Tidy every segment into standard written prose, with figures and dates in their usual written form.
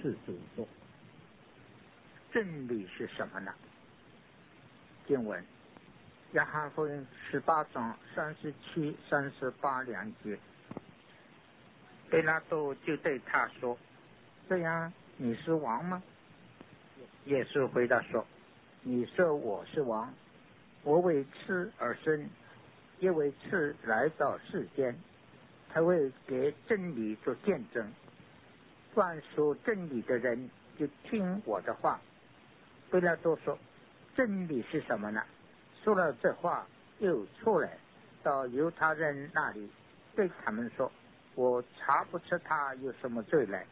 是主说。真理是什么呢？经文约翰福音18章37、38两节。彼拉多就对他说：这样你是王吗？耶稣回答说：你说我是王，我为此而生，也为此来到世间，他会给真理做见证。凡说真理的人就听我的话。彼拉多说：真理是什么呢？说了这话又出来到犹太人那里，对他们说：我查不出他有什么罪来。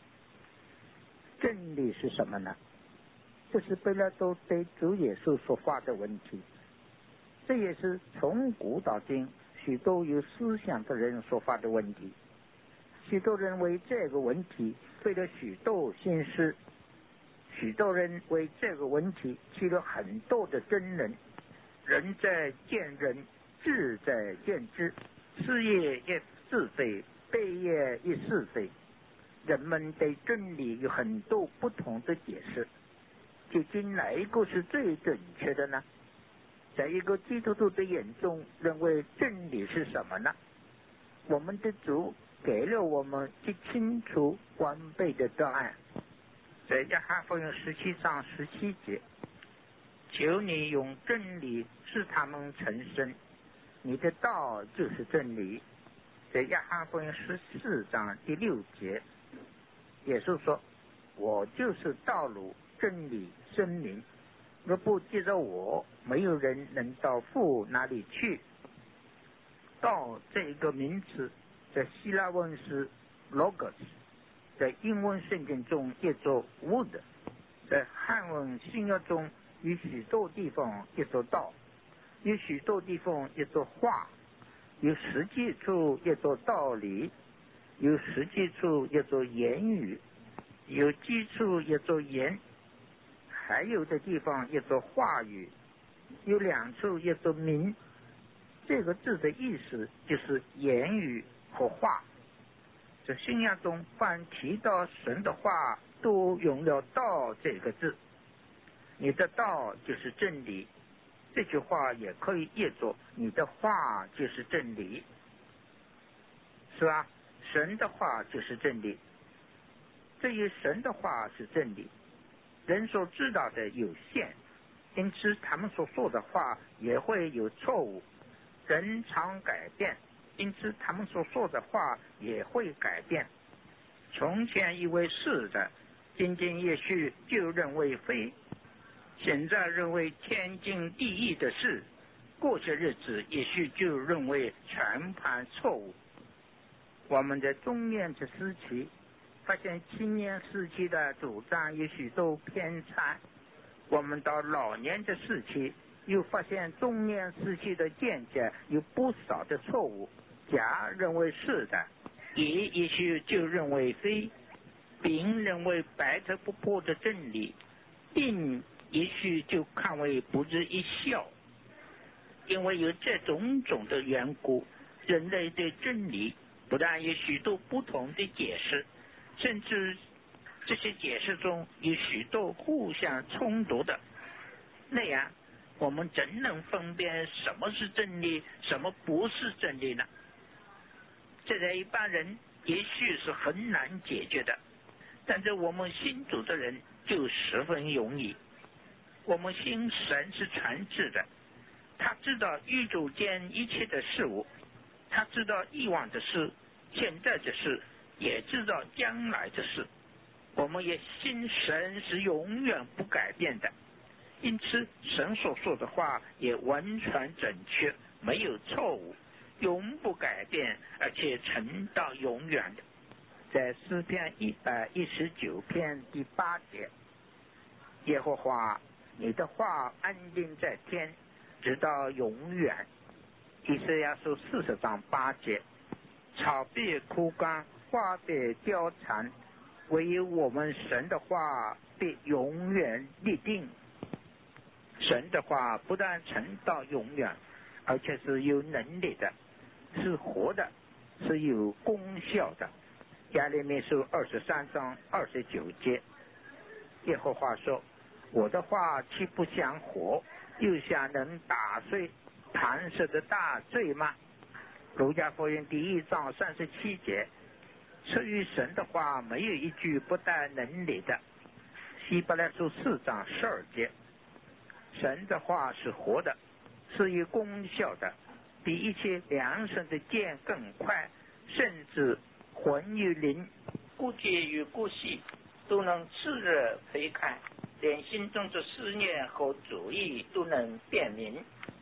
真理是什么呢？这是彼拉多对主耶稣所发的问题，这也是从古到今许多有思想的人所发的问题。许多人为这个问题费了许多心思，许多人为这个问题起了很多的争论。人在见人，智在见智，是也一是非，非也一是非。人们对真理有很多不同的解释，究竟哪一个是最准确的呢？在一个基督徒的眼中，认为真理是什么呢？我们的主给了我们极清楚完备的答案。在约翰福音17章17节，求你用真理使他们成圣，你的道就是真理。在约翰福音14章第6节，耶稣说：我就是道路、真理、生命，若不借着我，没有人能到父那里去。道这个名词在希腊文是 logos， 在英文圣经中译作 word， 在汉文新约中有许多地方译作道，有许多地方译作话，有实际处译作道理，有实际处译作言语，有基础译作言，还有的地方译作话语，有两处译作名。这个字的意思就是言语和话。在新约中凡提到神的话都用了道这个字，你的道就是真理。这句话也可以译作你的话就是真理，是吧？神的话就是真理。至于神的话是真理，人所知道的有限，因此他们所说的话也会有错误。人常改变，因此他们所说的话也会改变。从前以为是的，今天也许就认为非；现在认为天经地义的事，过些日子也许就认为全盘错误。我们在中年的时期发现青年时期的主张也许都偏差，我们到老年的时期又发现中年时期的见解有不少的错误。甲认为是的，乙也许就认为非，丙认为白得不破的真理，丁也许就看为不值一笑。因为有这种种的缘故，人类对真理不但有许多不同的解释，甚至这些解释中有许多互相冲突的。那样我们怎能分辨什么是真理，什么不是真理呢？这在一般人也许是很难解决的，但是我们信主的人就十分容易。我们信神是全知的，他知道宇宙间一切的事物，他知道以往的事，现在的事，也知道将来的事。我们也信神是永远不改变的，因此神所说的话也完全准确，没有错误，永不改变，而且存到永远的。在诗篇119篇第8节，耶和华，你的话安定在天，直到永远。以赛亚书40章8节，草必枯干，花必凋残，唯有我们神的话必永远立定。神的话不但存到永远，而且是有能力的，是活的，是有功效的。 亚利米书23章29节，耶和华说：我的话岂不像火，又像能打碎磐石的大罪吗？路加福音1章37节，出于神的话没有一句不带能力的。希伯来书4章12节，神的话是活的，是有功效的，比一切两刃的剑更快，甚至魂与灵、骨节与骨细都能炽热推开，连心中的思念和主意都能辨明。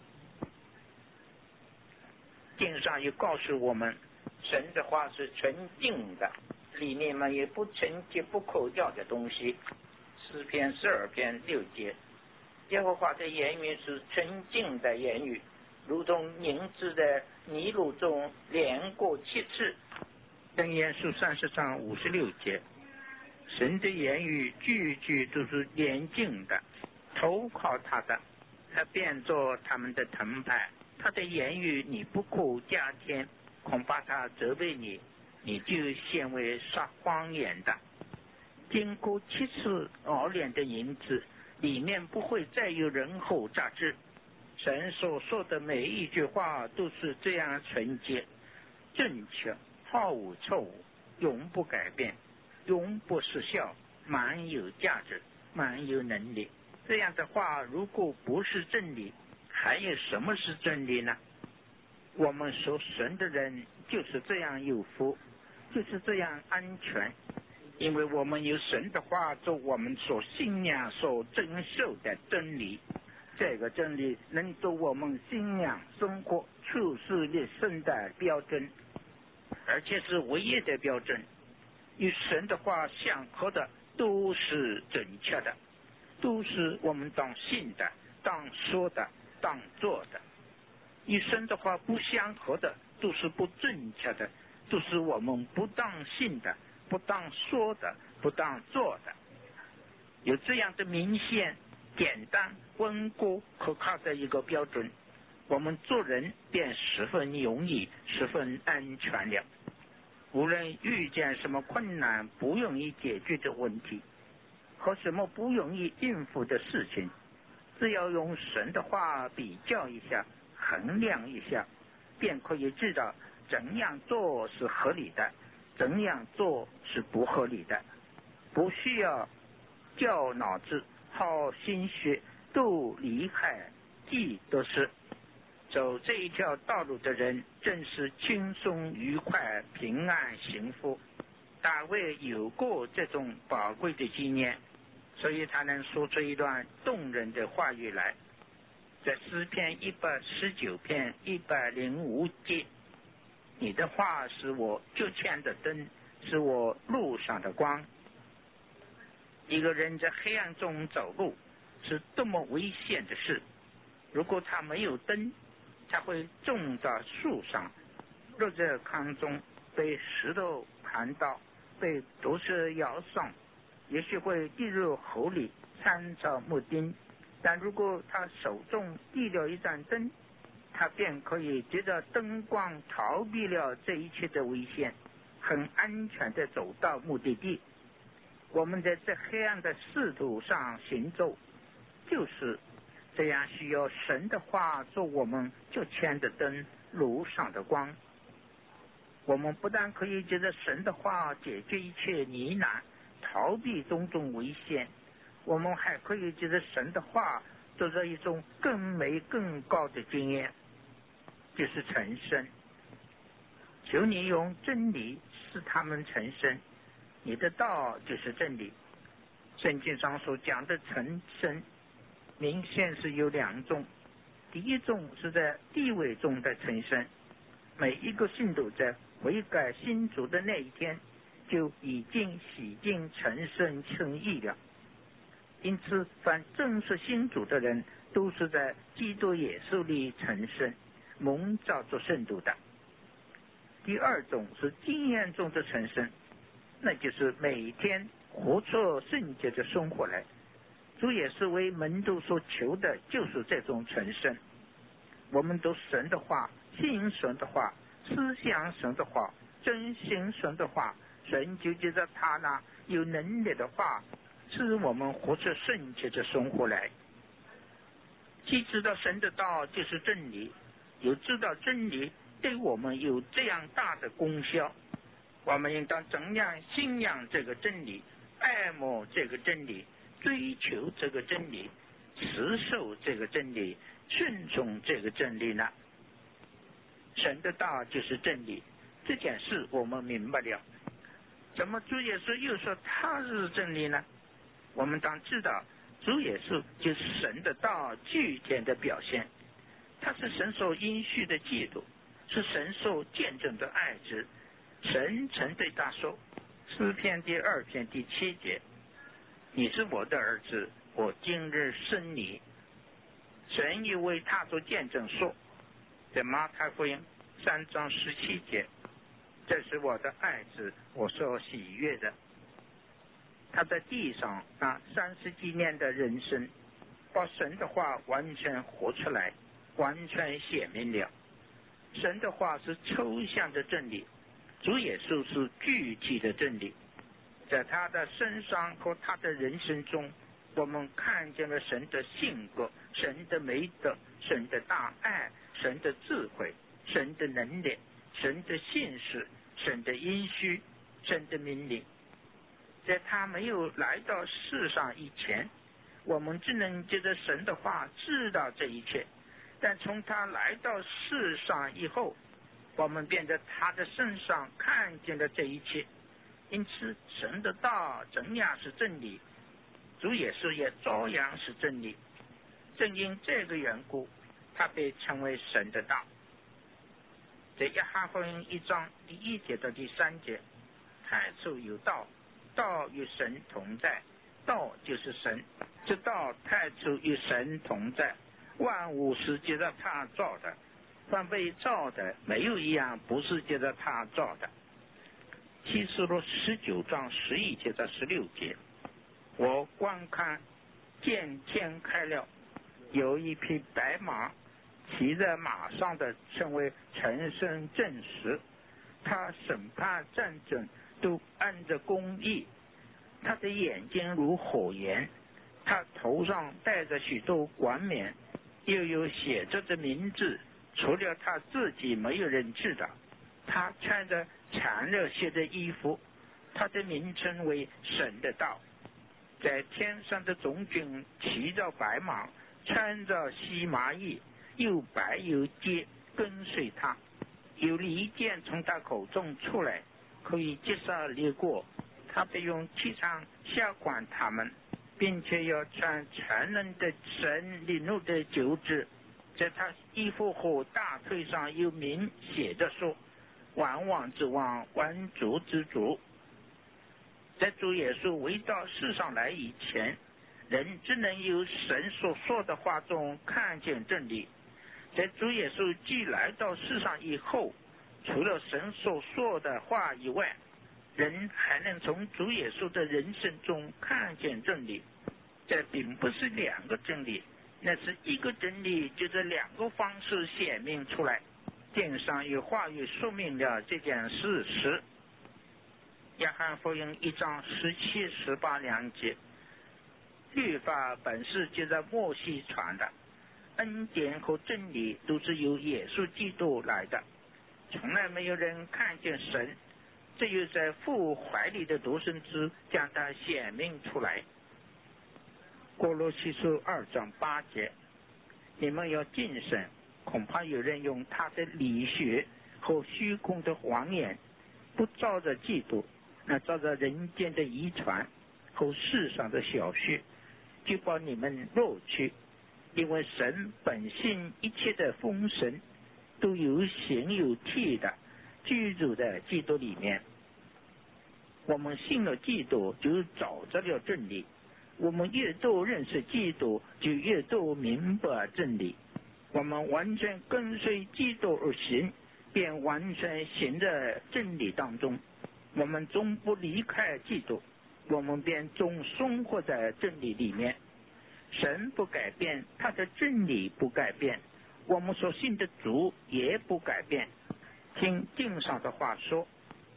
经上也告诉我们，神的话是纯净的，里面没有不纯洁不可掉的东西。诗篇12篇6节，耶和华的言语是纯净的言语，如同凝脂的泥炉中炼过7次。箴言书30章56节，神的言语句句都是廉净的，投靠他的，他变作他们的藤牌。他的言语你不可加添，恐怕他责备你，你就显为撒谎言的。经过7次熬炼的银子，里面不会再有任何杂质。神所说的每一句话都是这样纯洁、正确，毫无错误，永不改变，永不失效，满有价值，满有能力。这样的话，如果不是真理，还有什么是真理呢？我们属神的人就是这样有福，就是这样安全，因为我们有神的话做我们所信仰所遵守的真理。这个真理能做我们信仰生活处事立身的标准，而且是唯一的标准。与神的话相合的都是准确的，都是我们当信的、当说的、当做的。与神的话不相合的都是不正确的，都是我们不当信的、不当说的、不当做的。有这样的明显、简单、稳固、可靠的一个标准，我们做人便十分容易，十分安全了。无论遇见什么困难、不容易解决的问题和什么不容易应付的事情，只要用神的话比较一下、衡量一下，便可以知道怎样做是合理的，怎样做是不合理的。不需要较脑子、耗心血，都离开既得失。走这一条道路的人真是轻松愉快、平安幸福。大卫有过这种宝贵的经验，所以他能说出一段动人的话语来。在诗篇119篇105节，你的话是我脚前的灯，是我路上的光。一个人在黑暗中走路是多么危险的事，如果他没有灯，他会种在树上，落在坑中，被石头砍倒，被毒蛇咬伤，也许会跌入河里，参照木钉。但如果他手中递了一盏灯，他便可以借着灯光逃避了这一切的危险，很安全地走到目的地。我们在这黑暗的仕途上行走，就是这样需要神的话做我们脚前的灯，路上的光。我们不但可以借着神的话解决一切疑难，逃避种种危险，我们还可以借着神的话做着一种更美更高的经验，就是成圣。求你用真理使他们成圣，你的道就是真理。圣经上所讲的成圣明显是有2种，第一种是在地位中的成圣，每一个信徒在悔改信主的那一天就已经洗净成圣称义了。因此凡正式信主的人都是在基督耶稣里成圣，蒙召做圣徒的。第二种是经验中的成圣，那就是每天活出圣洁的生活来。主也是为门徒所求的，就是这种成圣。我们读神的话，信神的话，思想神的话，遵行神的话， 神就借着他那有能力的话，使我们活出圣洁的生活来。既知道神的道就是真理，又知道真理对我们有这样大的功效，我们应当怎样信仰这个真理，爱慕这个真理，追求这个真理，持守这个真理，顺从这个真理呢？神的道就是真理，这件事我们明白了。怎么主耶稣又说他是真理呢？我们当知道主耶稣就是神的道具体的表现，他是神所应许的基督，是神所见证的爱子。神曾对他说，诗篇第2篇第7节，你是我的儿子，我今日生你。神又为他做见证说，在马太福音3章17节，这是我的爱子，我所喜悦的。他在地上那30几年的人生，把神的话完全活出来，完全显明了。神的话是抽象的真理，主耶稣是具体的真理。在他的身上和他的人生中，我们看见了神的性格，神的美德，神的大爱，神的智慧，神的能力，神的信实，神的应许，神的命令。在他没有来到世上以前，我们只能借着神的话知道这一切，但从他来到世上以后，我们便在他的身上看见了这一切。因此神的道怎样是真理，主耶稣也照样是真理。正因这个缘故，他被称为神的道。在约翰福音1章第1节到第3节，太初有道，道与神同在，道就是神，这道太初与神同在，万物是借着他造的，凡被造的没有一样不是借着他造的。启示录19章11节到16节，我观看，见天开了，有一匹白马，骑在马上的称为全身正实，他审判战争都按着公义，他的眼睛如火焰，他头上戴着许多冠冕，又有写着的名字，除了他自己没有人知道。他穿着长了些的衣服，他的名称为神的道。在天上的总军骑着白马，穿着细麻衣，又白又洁，跟随他。有利剑从他口中出来，可以击杀列国。他必用气场下管他们，并且要穿全能的神领怒的九指。在他衣服和大腿上有名写着说，万王之王，万主之主。在主耶稣未到世上来以前，人只能由神所说的话中看见真理。在主耶稣既来到世上以后，除了神所说的话以外，人还能从主耶稣的人生中看见真理。这并不是两个真理，那是一个真理，就这两个方式显明出来。经上有话语说明了这件事实。约翰福音1章17、18两节，律法本是借着摩西传的，恩典和真理都是由耶稣基督来的。从来没有人看见神，只有在父怀里的独生子将他显明出来。哥罗西书2章8节，你们要谨慎，恐怕有人用他的理学和虚空的谎言，不照着基督，那照着人间的遗传和世上的小学，就把你们落去。因为神本性一切的丰盛都有形有体的居住在基督里面。我们信了基督，就找着了真理。我们越多认识基督，就越多明白真理。我们完全跟随基督而行，便完全行在真理当中。我们终不离开基督，我们便终生活在真理里面。神不改变，他的真理不改变，我们所信的主也不改变。听经上的话说，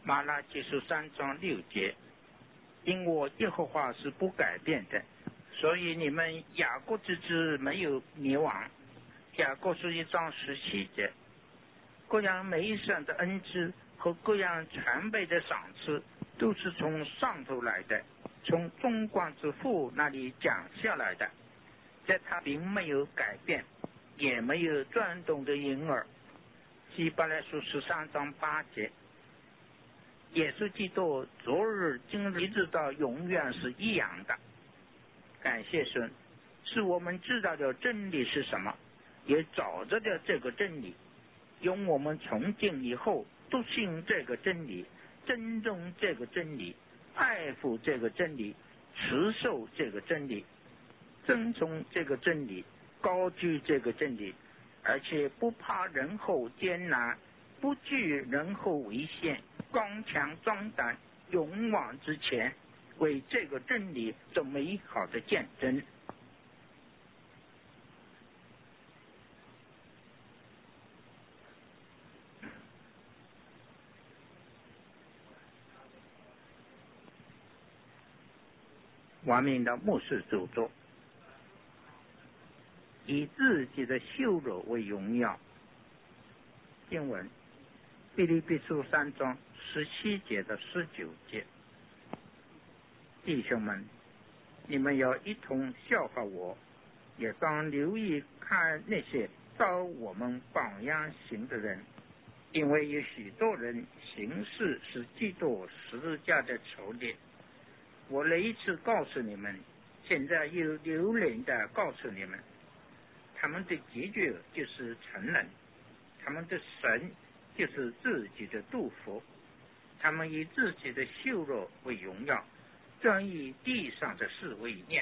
马拉基书3章6节，因我耶和华是不改变的，所以你们雅各之子没有灭亡。雅各书1章17节，各样美善的恩赐和各样全备的赏赐都是从上头来的，从众光之父那里讲下来的，在他并没有改变，也没有转动的婴儿。希伯来书13章8节，耶稣基督昨日今日一直到永远是一样的。感谢神，是我们知道的真理是什么，也找着的这个真理，用我们从今以后都信这个真理，尊重这个真理，爱护这个真理，持守这个真理，遵从这个真理，高举这个真理，而且不怕人后艰难，不惧人后危险，刚强壮胆，勇往直前，为这个真理做美好的见证。完命的牧师著作，以自己的羞辱为荣耀。经文，腓立比书3章17节到19节。弟兄们，你们要一同效法我，也当留意看那些照我们榜样行的人，因为有许多人行事是基督十字架的仇敌。我那一次告诉你们，现在又留恋的告诉你们，他们的结局就是承认，他们的神就是自己的杜甫，他们以自己的羞辱为荣耀，专以地上的事为念。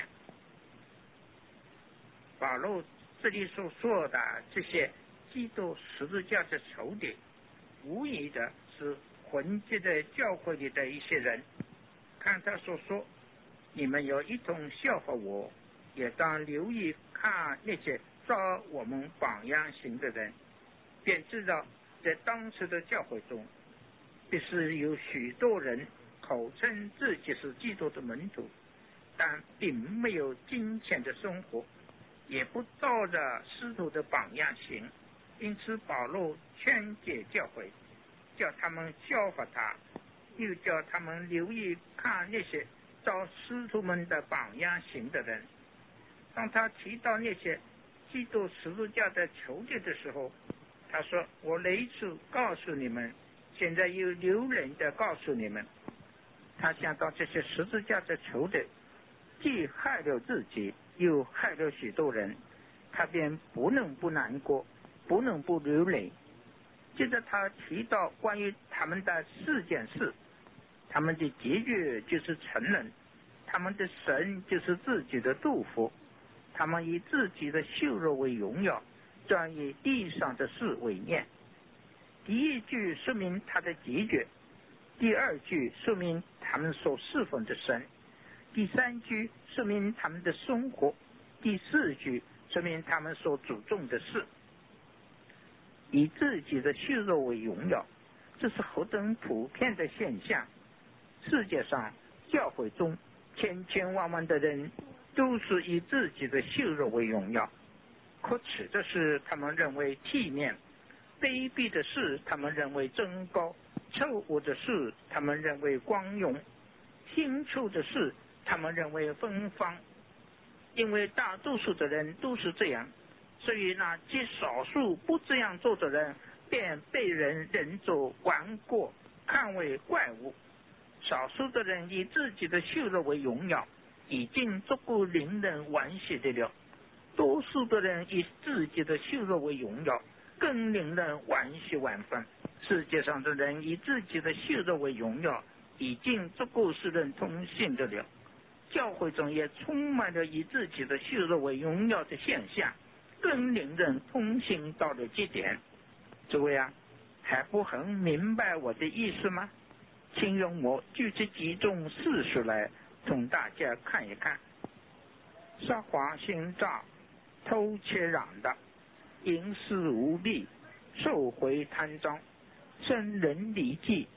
保罗这里所说的这些基督十字架的仇敌，无疑的是混迹在教会里的一些人。看他所说，你们要一同效法我，也当留意看那些照我们榜样行的人，便知道在当时的教会中，必是有许多人口称自己是基督的门徒，但并没有金钱的生活，也不照着使徒的榜样行。因此保罗劝诫教会，叫他们效法他，又叫他们留意看那些照使徒们的榜样行的人。当他提到那些基督十字架的仇敌的时候，他说，我那一次告诉你们，现在又留人的告诉你们。他想到这些十字架的仇敌既害了自己，又害了许多人，他便不能不难过，不能不流泪。接着他提到关于他们的4件事，他们的结局就是承认，他们的神就是自己的杜甫，他们以自己的羞辱为荣耀，专以地上的事为念。第一句说明他的结局，第二句说明他们所侍奉的神，第三句说明他们的生活，第4句说明他们所注重的事。以自己的羞辱为荣耀，这是何等普遍的现象。世界上教会中千千万万的人都是以自己的羞辱为荣耀。可耻的是他们认为体面，卑鄙的是他们认为增高，丑恶的是他们认为光荣，腥臭的是他们认为芬芳。因为大多数的人都是这样，所以那极少数不这样做的人便被人认作顽固，看为怪物。少数的人以自己的羞辱为荣耀，已经足够令人惋惜的了。多数的人以自己的羞辱为荣耀，更令人惋惜万分。世界上的人以自己的羞辱为荣耀，已经足够使人痛心的了。教会中也充满了以自己的羞辱为荣耀的现象，更令人痛心到了极点。诸位啊，还不很明白我的意思吗？请容我举出几种事实来同大家看一看。撒谎行诈，偷窃嚷的，营私无利，受贿贪赃，生人离计，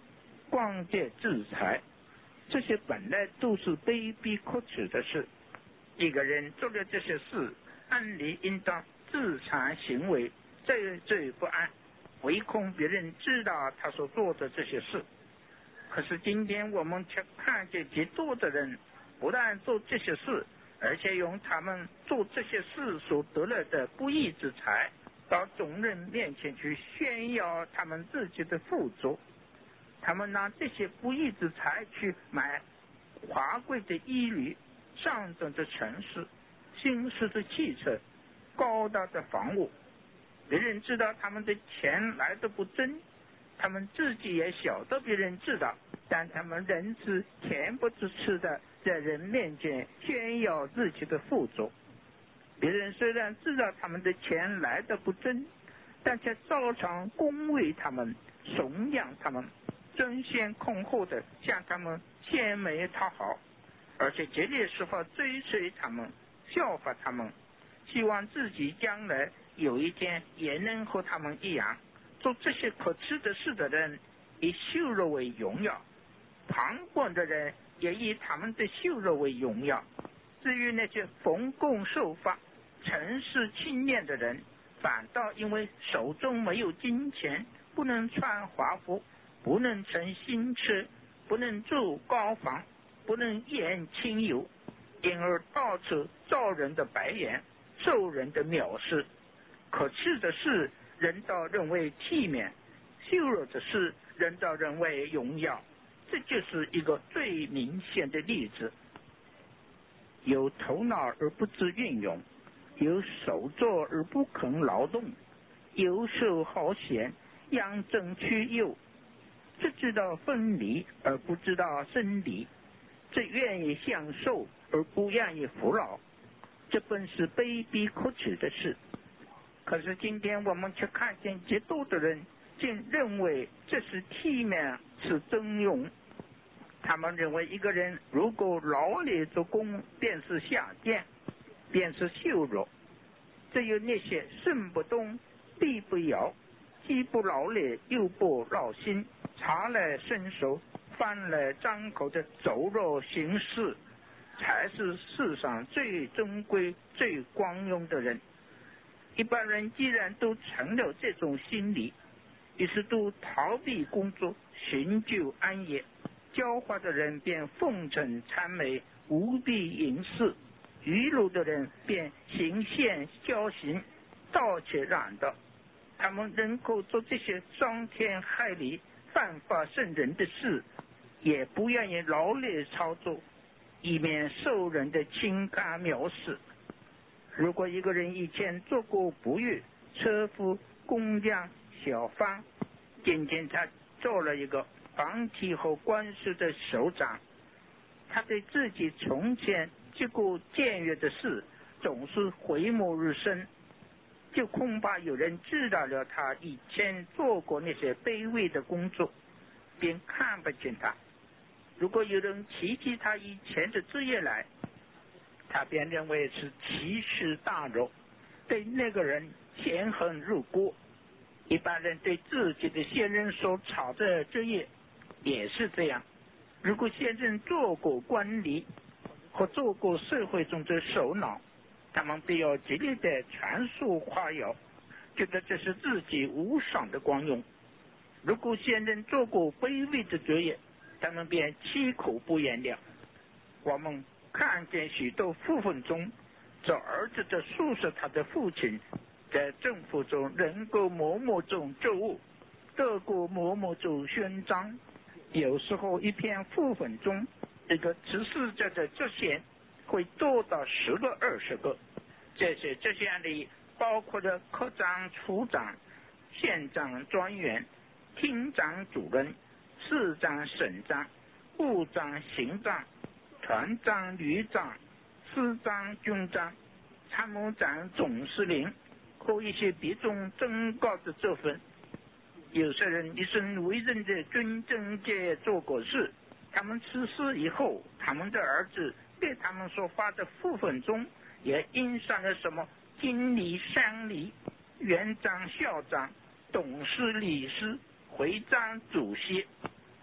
光借制裁，这些本来都是卑鄙可耻的事。一个人做了这些事，按理应当自惭形秽，惴惴不安，唯恐别人知道他所做的这些事。可是今天我们却看见极多的人不但做这些事，而且用他们做这些事所得来的不义之财到众人面前去炫耀他们自己的富足。他们拿这些不义之财去买华贵的衣履、上等的城市、新式的汽车、高大的房屋。别人知道他们的钱来得不真，他们自己也晓得别人知道，但他们仍是恬不知耻的在人面前炫耀自己的富足。别人虽然知道他们的钱来得不真，但却照常恭维他们，颂扬他们，争先恐后的向他们献媚讨好，而且竭力时候追随他们，效法他们，希望自己将来有一天也能和他们一样。做这些可耻的事的人以羞辱为荣耀，旁观的人也以他们的羞辱为荣耀。至于那些奉公守法、诚实清廉的人，反倒因为手中没有金钱，不能穿华服，不能乘新车，不能住高房，不能宴亲友，因而到处遭人的白眼，受人的藐视。可耻的事，人倒认为体面；羞辱的事，人倒认为荣耀。这就是一个最明显的例子。有头脑而不知运用，有手作而不肯劳动，游手好闲，养尊处优，只知道分离而不知道生离，只愿意享受而不愿意服劳，这本是卑鄙可耻的事。可是今天我们却看见极多的人竟认为这是体面，是尊荣。他们认为一个人如果劳力做工，便是下贱，便是羞辱。只有那些身不动力不摇，既不劳力又不劳心，茶来伸手饭来张口的走肉行事，才是世上最尊贵最光荣的人。一般人既然都成了这种心理，于是都逃避工作，寻求安逸。骄猾的人便奉承谄媚，无必淫肆；愚鲁的人便行宪骄行，盗窃嚷道。他们能够做这些伤天害理、犯法圣人的事，也不愿意劳力操作，以免受人的轻看藐视。如果一个人以前做过不狱、车夫、工匠、小贩，今天他做了一个房体和官司的首长，他对自己从前结过僭越的事总是讳莫如深，就恐怕有人知道了他以前做过那些卑微的工作，便看不见他。如果有人提起他以前的职业来，他便认为是奇耻大辱，对那个人嫌恨入骨。一般人对自己的先人所炒的职业也是这样。如果先人做过官吏或做过社会中的首脑，他们必要极力的传述夸耀，觉得这是自己无上的光荣。如果先人做过卑微的职业，他们便七口不言了。我们看见许多父分中，这儿子的诉说他的父亲在政府中能够某某种职务，得过某某种勋章。有时候一篇父分中，这个执事者的职衔会多到10个、20个。这些职衔里包括了科长、处长、县长、专员、厅长、主任、市长、省长、部长、刑长、团长、旅长、师长、军长、参谋长、总司令和一些别种增高的职分。有些人一生为人的军政界做过事，他们辞世以后，他们的儿子对他们所发的父分中也印上了什么经理、乡里、园长、校长、董事、理事、会长、主席。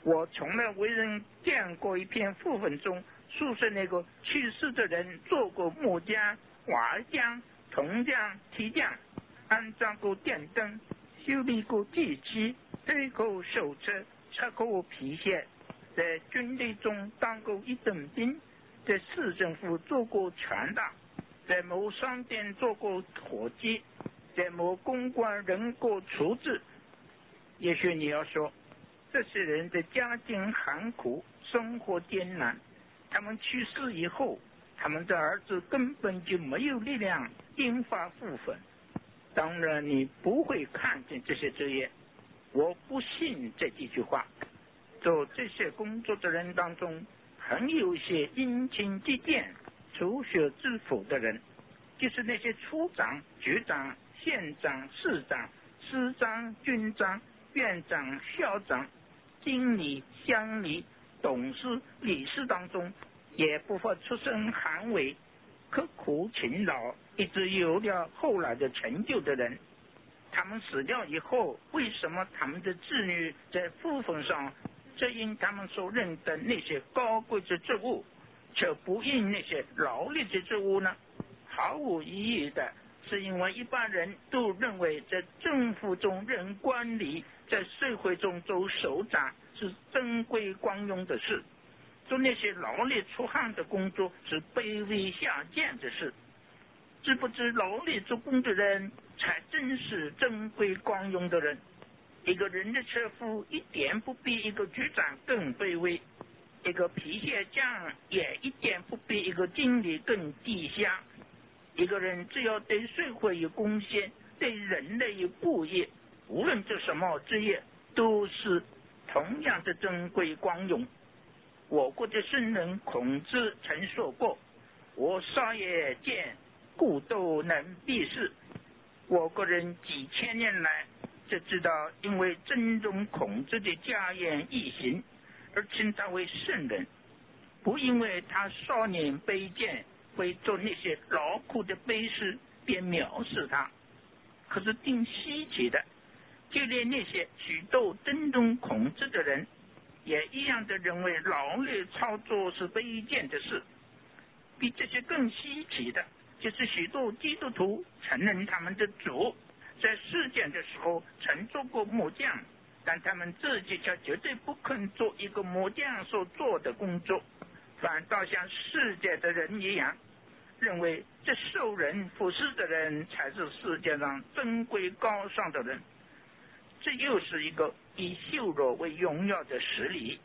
我从来为人见过一篇讣文中述说那个去世的人做过木匠、瓦匠、铜匠、铁匠，安装过电灯，修理过机器，推过手车，拆过皮鞋，在军队中当过一等兵，在市政府做过拳打，在某商店做过伙计，在某公馆任过厨子。也许你要说，这些人的家境寒苦，生活艰难，他们去世以后，他们的儿子根本就没有力量引发讣粉。当然你不会看见这些职业，我不信这几句话。做这些工作的人当中，很有一些殷勤积淀、除学致富的人，就是那些处长、局长、县长、市长、师长、军长、院长、校长、经理、乡里、董事、理事当中，也不乏出身寒微、刻苦勤劳，一直有了后来的成就的人。他们死掉以后，为什么他们的子女在讣粉上只因他们所认的那些高贵之职务，却不应那些劳力之职务呢？毫无意义的，是因为一般人都认为在政府中任官吏，在社会中做首长是珍贵光荣的事，做那些劳力出汗的工作是卑微下贱的事。知不知劳力做工的人才真是珍贵光荣的人？一个人的车夫一点不比一个局长更卑微，一个皮鞋匠也一点不比一个经理更低下。一个人只要对社会有贡献，对人类有布益，无论做什么职业，都是同样的珍贵光荣。我国的圣人孔子曾说过，我少也见，故都能避世。我国人几千年来就知道，因为尊重孔子的家言义行而称他为圣人，不因为他少年卑贱会做那些劳苦的卑事便藐视他。可是挺稀奇的，就连那些许多尊重孔子的人，也一样的认为劳力操作是卑贱的事。比这些更稀奇的，就是许多基督徒承认他们的主在世间的时候曾做过木匠，但他们自己却绝对不肯做一个木匠所做的工作，反倒像世界的人一样，认为这受人服侍的人才是世界上珍贵高尚的人。这又是一个以羞辱为荣耀的实例。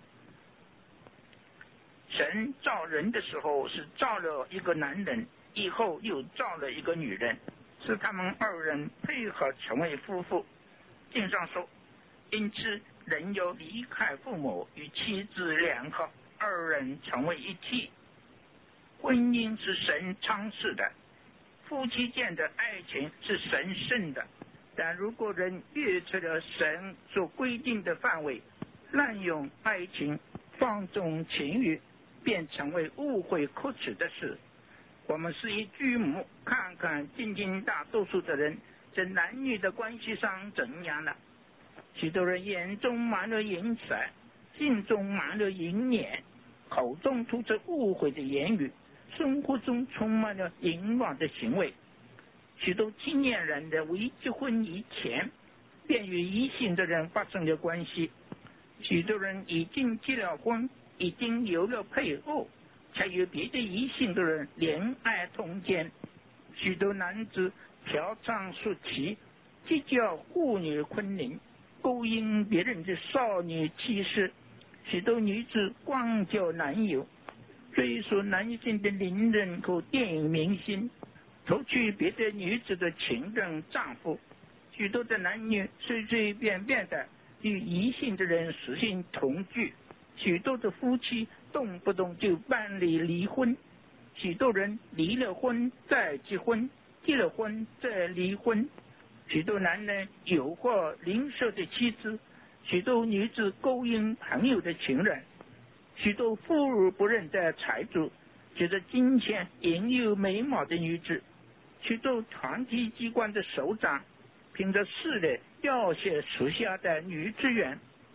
神造人的时候是造了一个男人，以后又造了一个女人，使他们二人配合成为夫妇。经上说，因此人要离开父母，与妻子联合，二人成为一体。婚姻是神创始的，夫妻间的爱情是神圣的，但如果人越出了神所规定的范围，滥用爱情，放纵情欲，便成为误会可耻的事。我们是以举目看看今天大多数的人在男女的关系上怎样了。许多人眼中满了淫色，心中满了淫念，口中吐着误会的言语，生活中充满了淫乱的行为。许多青年人的未结婚以前便与异性的人发生了关系，许多人已经结了婚，已经有了配偶，才与别的异性的人恋爱通奸。许多男子嫖娼宿妻，结交妇女昆凌，勾引别人的少女妻室。许多女子光交男友，追逐男性的名人和电影明星，偷取别的女子的情人丈夫。许多的男女随随便便的与异性的人实行同居，许多的夫妻动不动就办理离婚，许多人离了婚再结婚，结了婚再离婚。许多男人诱惑邻舍的妻子，许多女子勾引朋友的情人，许多富而不仁的财主，觉得金钱引诱美貌的女子，许多团体机关的首长凭着势力要挟属下的女职员。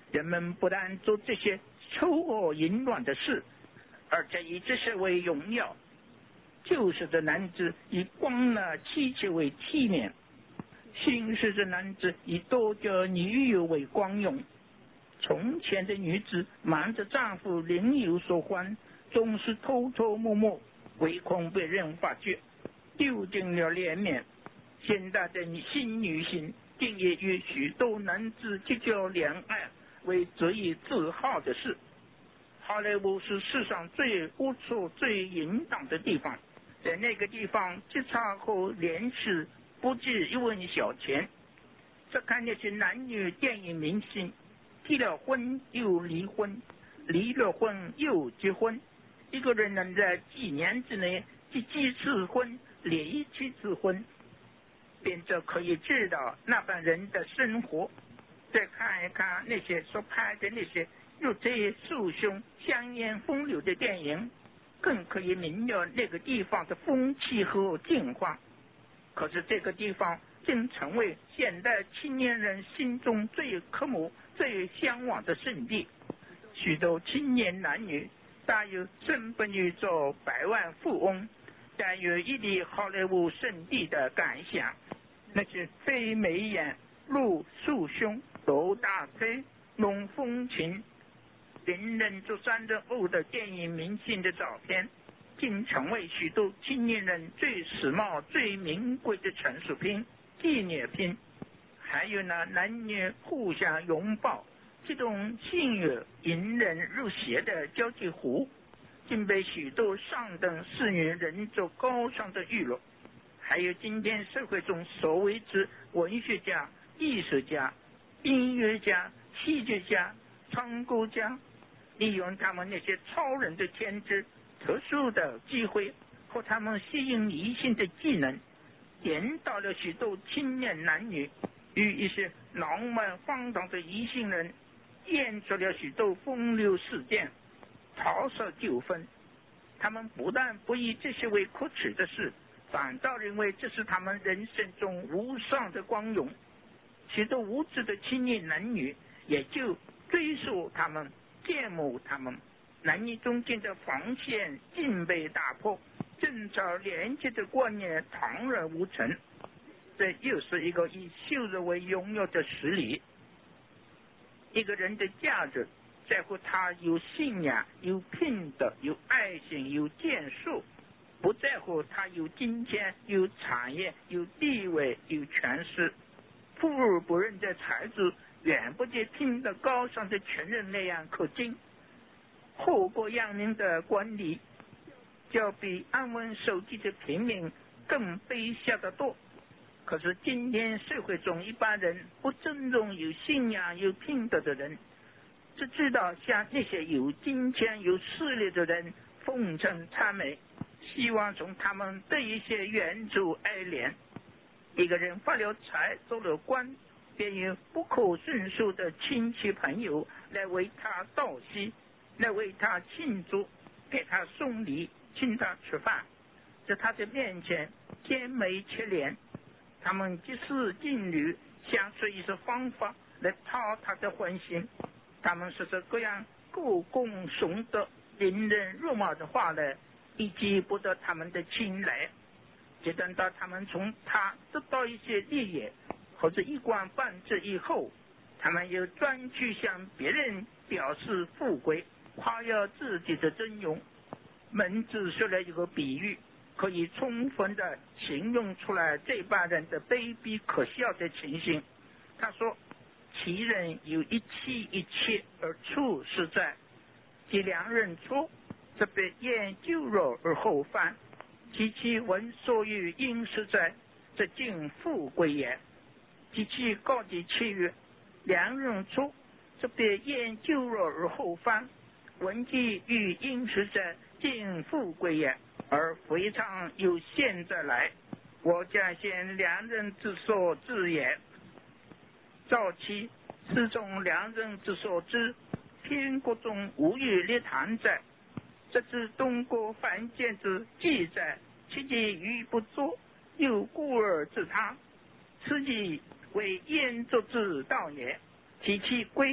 人们不但做这些丑恶淫乱的事，而且以这些为荣耀。旧时的男子以光了妻妾为体面，新时的男子以多交女友为光荣。从前的女子瞒着丈夫另有所欢，总是偷偷摸摸，唯恐被人发觉，丢尽了脸面。现代的新女性竟也与许多男子结交恋爱为足以自豪的事。好莱坞是世上最龌龊、最淫荡的地方，在那个地方结扎和联系不计一文小钱。再看那些男女电影明星，结了婚又离婚，离了婚又结婚，一个人能在几年之内结几次婚，离几次婚，便就可以知道那般人的生活。再看一看那些所拍的那些如这肃凶、香艳风流的电影，更可以明了那个地方的风气和境况。可是这个地方竟成为现代青年人心中最渴慕、最向往的圣地。许多青年男女大有身不女做百万富翁，但有一地好莱坞圣地的感想。那些飞眉眼、露束胸、斗大腿、弄风情、令人做三人呕的电影明星的照片，竟成为许多青年人最时髦、最名贵的陈述品、纪念品。还有那男女互相拥抱、这种性欲引人入邪的交际湖，竟被许多上等仕女人作高尚的娱乐。还有今天社会中所谓之文学家、艺术家、音乐家、戏剧家、唱歌家，利用他们那些超人的天资、特殊的机会和他们吸引异性的技能，引导了许多青年男女与一些浪漫荒唐的异性人演出了许多风流事件、桃色纠纷。他们不但不以这些为可耻的事，反倒认为这是他们人生中无上的光荣。许多无知的青年男女也就追溯他们、羡慕他们，男女中间的防线竟被打破，正朝连接的观念荡然无存。这又是一个以羞辱为荣耀的实例。一个人的价值在乎他有信仰、有品德、有爱心、有建树，不在乎他有金钱、有产业、有地位、有权势。富而不仁的才子远不及品德高尚的穷人那样可敬。祸国殃民的官吏就比安稳守己的平民更卑下得多。可是今天社会中一般人不尊重有信仰、有品德的人，只知道向那些有金钱、有势力的人奉承谄媚，希望从他们得一些援助爱怜。一个人发了财、做了官，便有不可胜数的亲戚朋友来为他道喜，来为他庆祝，给他送礼，请他吃饭，在他的面前甜美切怜。他们即是劲旅，想出一些方法来讨他的欢心。他们说着各样歌功颂德、令人入冒的话来，以及博得他们的青睐。就等到他们从他得到一些利益或者一官半职以后，他们又专去向别人表示富贵，夸耀自己的尊荣。门子说了一个比喻，可以充分的形容出来这帮人的卑鄙可笑的情形。他说，其人有一妻一妾而处实在，即两人处，则被厌酒肉而后犯。其妻闻所欲应实在，则尽富贵也。其妻告诫妾曰：两人处，则被厌酒肉而后犯。闻其欲应实在，尽富贵也。而非常有现在来，我将先两人之所知也。早期是从两人之所知，天国中无有列谈在，这是东国凡间之记载，其即愚不作，有故而治他，此即为燕作之道也。其其归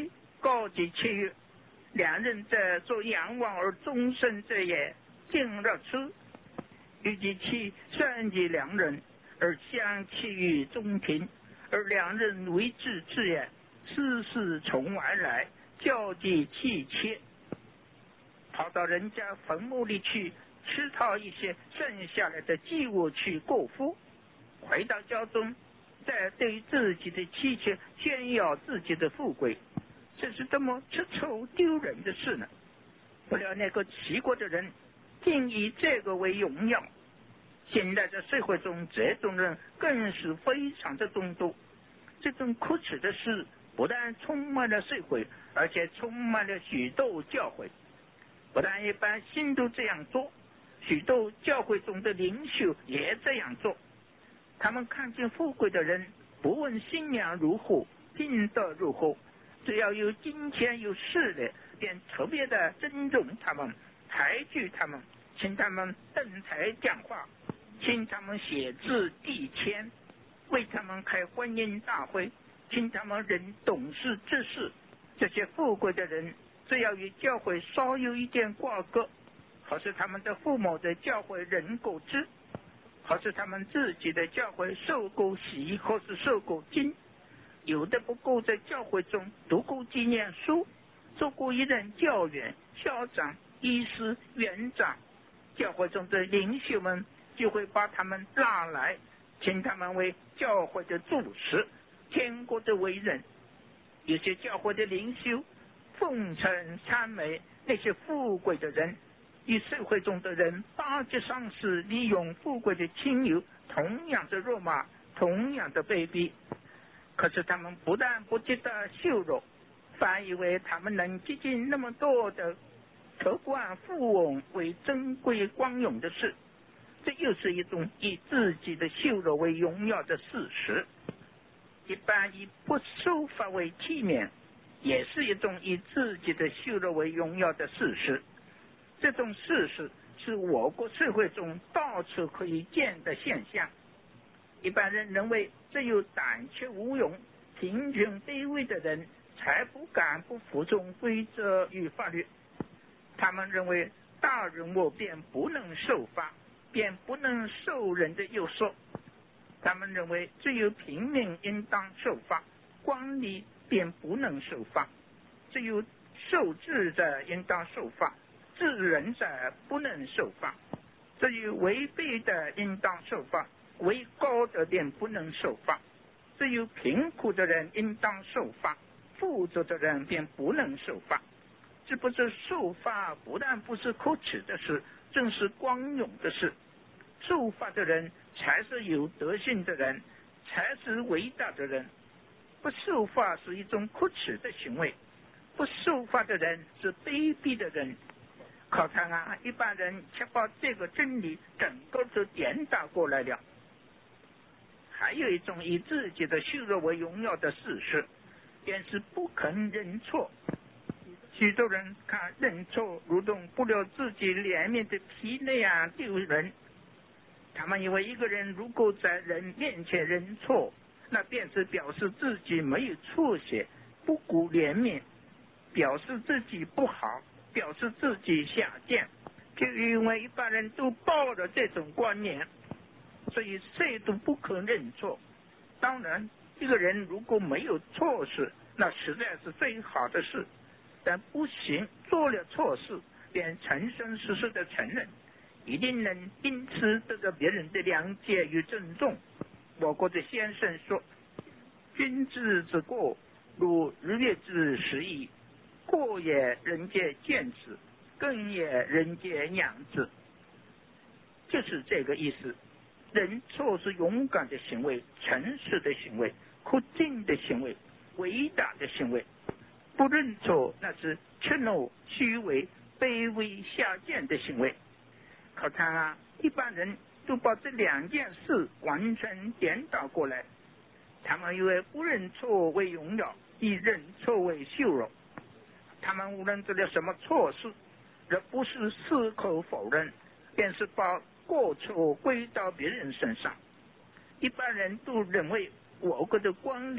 高级契约，两人在做仰望而终身者也，进入出，与其善及两人而相契于中庭，而两人为之之也，事事从外来，交际气切，跑到人家坟墓里去吃讨一些剩下来的祭物去过户，回到家中，再对自己的妻妾炫耀自己的富贵，这是多么出丑丢人的事呢？不料那个齐国的人竟以这个为荣耀，现在的社会中这种人更是非常的众多。这种可耻的事不但充满了社会，而且充满了许多教会。不但一般信徒这样做，许多教会中的领袖也这样做。他们看见富贵的人，不问信仰如何，品德如何，只要有金钱有势力，便特别的尊重他们，抬举他们，请他们登台讲话，请他们写字递签，为他们开婚姻大会，请他们任董事之事。这些富贵的人只要与教会稍有一点挂钩，或是他们的父母的教会人过之，或是他们自己的教会受过洗，或是受过经，有的不过在教会中读过几年书，做过一任教员、校长、医师、园长，教会中的领袖们就会把他们拉来，请他们为教会的主持、天国的为人。有些教会的领袖奉承赞美那些富贵的人，与社会中的人巴结上司，利用富贵的亲友，同样的辱骂，同样的卑鄙。可是他们不但不觉得羞辱，反以为他们能接近那么多的特官富翁为珍贵光荣的事，这又是一种以自己的羞辱为荣耀的事实。一般以不守法为体面，也是一种以自己的羞辱为荣耀的事实。这种事实是我国社会中到处可以见的现象。一般人认为只有胆怯无用、贫穷卑微的人才不敢不服从规则与法律。他们认为大人物便不能受罚，便不能受人的诱惑。他们认为只有平民应当受罚，官吏便不能受罚；只有受制者应当受罚，治人者不能受罚；只有违背的应当受罚，为高的便不能受罚；只有贫苦的人应当受罚，富足的人便不能受罚。这不是受罚，不但不是可耻的事，正是光荣的事。受罚的人才是有德行的人，才是伟大的人。不受罚是一种可耻的行为，不受罚的人是卑鄙的人。可看啊，一般人却把这个真理整个都颠倒过来了。还有一种以自己的羞辱为荣耀的事实，便是不肯认错。许多人看认错如同不了自己脸面的皮那样丢人。他们以为一个人如果在人面前认错，那便是表示自己没有错些，不顾脸面，表示自己不好，表示自己下贱。就因为一般人都抱着这种观念，所以谁都不肯认错。当然，一个人如果没有错事，那实在是最好的事，但不行，做了错事便诚诚实实的承认，一定能因此得到别人的谅解与尊重。我国的先生说，君子之过，如日月之食矣，过也人皆见之，更也人皆养之。就是这个意思。认错是勇敢的行为，诚实的行为，可敬的行为，伟大的行为。不认错，那是怯懦、虚伪、卑微、下贱的行为。可看啊，一般人都把这两件事完全颠倒过来。他们以为不认错为荣耀，以认错为羞辱。他们无论做了什么错事，而不是矢口否认，便是把过错归到别人身上。一般人都认为我国的官吏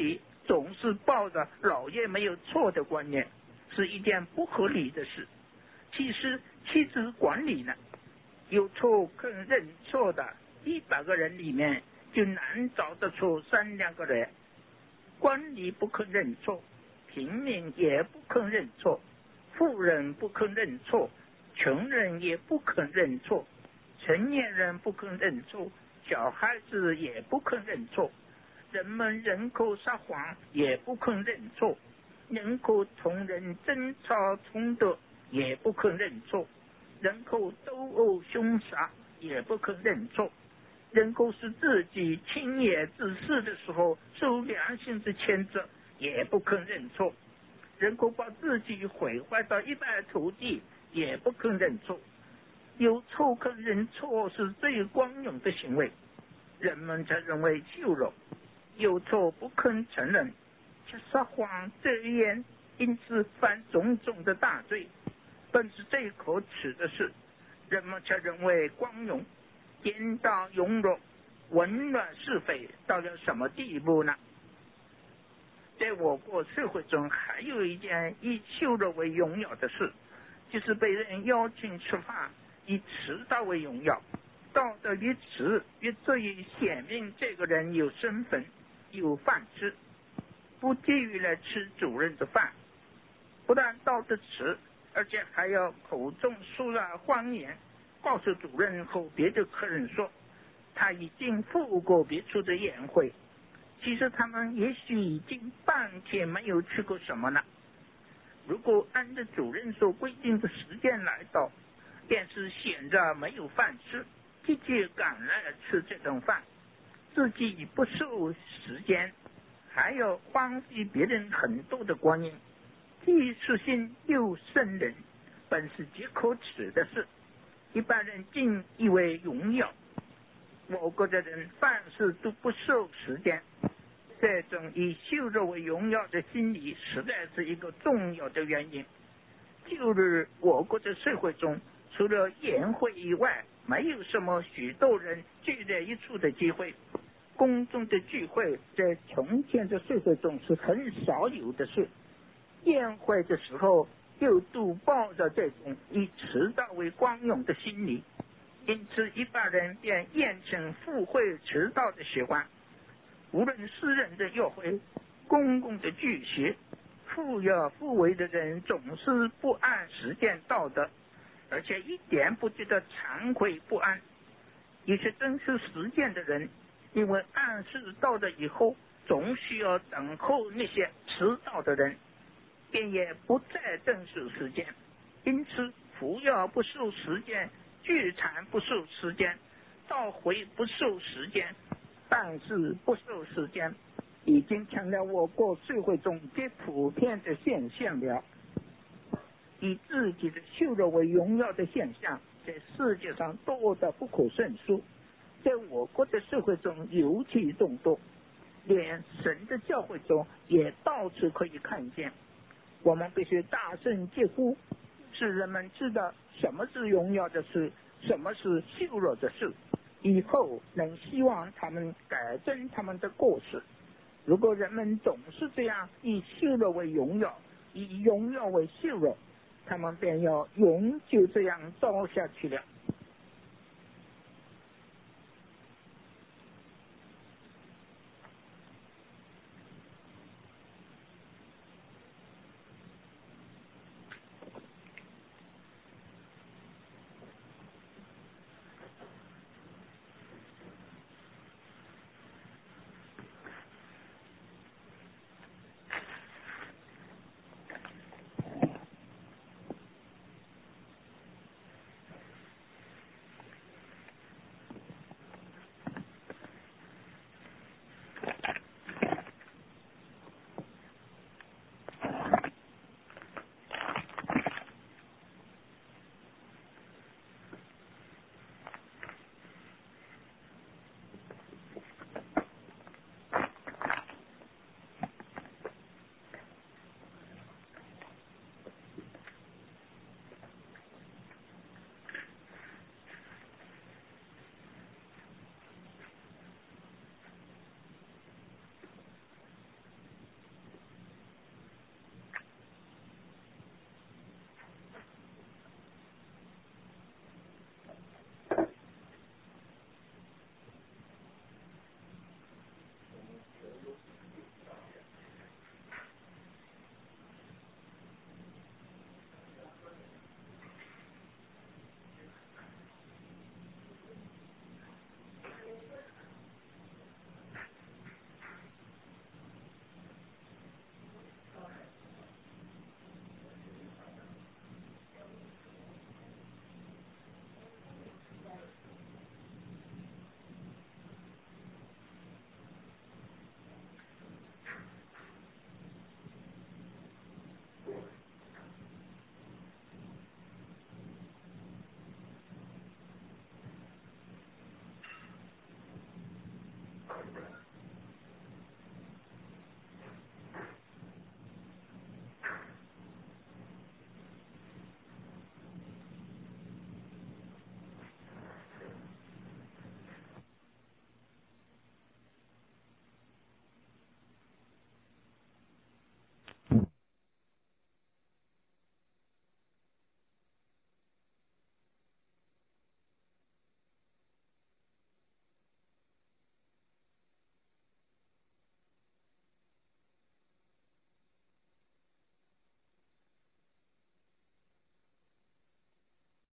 总是抱着老爷没有错的观念，是一件不合理的事。其实妻子管理呢，有错肯认错的100个人里面就难找得出3、2个人。官吏不肯认错，平民也不肯认错，富人不肯认错，穷人也不肯认错，成年人不肯认错，小孩子也不肯认错，人们人口撒谎也不肯认错，人口同人争吵冲突也不肯认错，人口斗殴凶杀也不肯认错，人口是自己轻也自私的时候受良心的谴责也不肯认错，人口把自己毁坏到一败涂地也不肯认错。有错肯认错是最光荣的行为，人们才认为羞辱。有错不肯承认，却撒谎遮掩，因此犯种种的大罪，本是最可耻的事，人们才认为光荣。颠倒庸辱、紊乱是非到了什么地步呢？在我国社会中还有一件以羞辱为荣耀的事，就是被人邀请吃饭以迟到为荣耀。道德越迟，越足以显明这个人有身份、有饭吃，不急于来吃主人的饭。不但到得迟，而且还要口中说了谎言，告诉主人和别的客人说他已经赴过别处的宴会，其实他们也许已经半天没有吃过什么了。如果按照主人所规定的时间来到，便是显着没有饭吃，急急赶来吃这顿饭，自己不受时间，还要荒废别人很多的光阴，既失心又生人，本是极可耻的事。一般人竟以为荣耀。我国的人凡事都不受时间，这种以羞辱为荣耀的心理实在是一个重要的原因。旧日我国的社会中，除了宴会以外，没有什么许多人聚在一处的机会。公众的聚会在从前的社会中是很少有的事，宴会的时候又都抱着这种以迟到为光荣的心理，因此一般人便厌成赴会迟到的习惯。无论私人的约会、公共的聚席，富有富为的人总是不按时间到的，而且一点不觉得惭愧不安。有些遵守时间的人，因为按时到了以后，总需要等候那些迟到的人，便也不再遵守时间。因此服药不受时间，聚餐不受时间，到会不受时间，办事不受时间，已经成了我国社会中极普遍的现象了。以自己的羞辱为荣耀的现象，在世界上多得不可胜数，在我国的社会中尤其众多，连神的教会中也到处可以看见。我们必须大声疾呼，使人们知道什么是荣耀的事，什么是羞辱的事，以后能希望他们改正他们的过失。如果人们总是这样以羞辱为荣耀，以荣耀为羞辱，他们便要永久这样糟下去了。